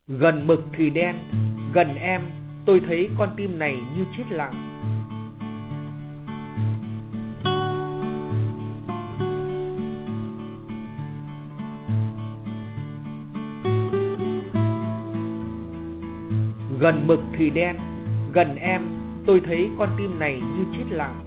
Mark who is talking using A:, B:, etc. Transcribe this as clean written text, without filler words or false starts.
A: Gần mực thì đen, gần em tôi thấy con tim này như chết lặng. Gần mực thì đen, gần em tôi thấy con tim này như chết lặng.